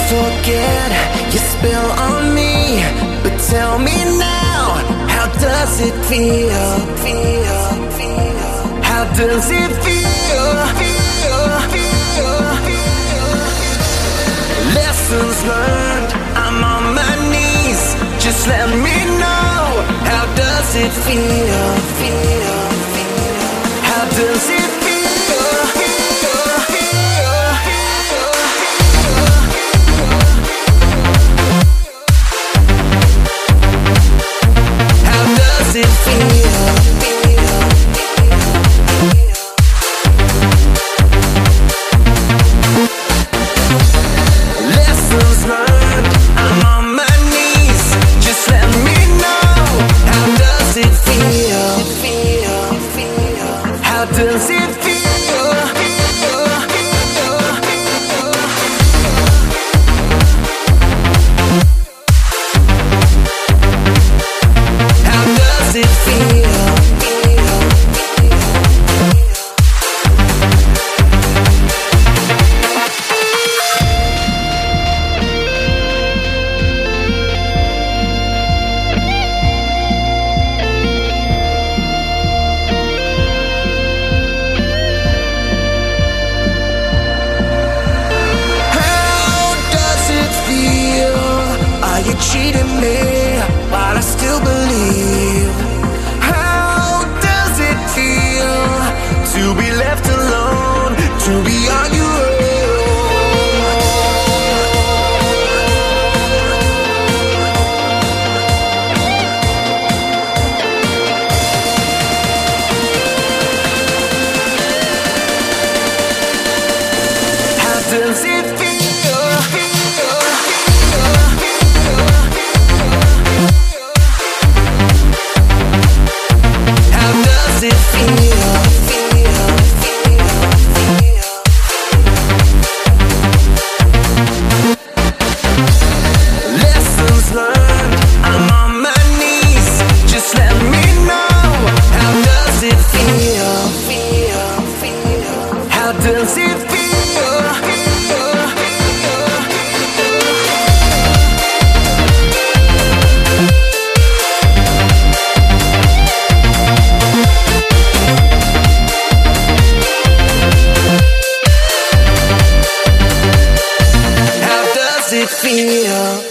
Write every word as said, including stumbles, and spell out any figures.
forget your spell on me, but tell me now, how does it feel? How does it feel? Lessons learned, I'm on my knees. Just let me know, how does it feel? How does it feel? It feel? Lessons learned, I'm on my knees. Just let me know, how does it feel? How does it feel? How does it feel? You cheated me, but I still believe. How does it feel to be left alone, to be on your own? How does it feel? Does it feel? Lessons learned, I'm on my knees. Just let me know, how does it feel? How does it feel? It feel?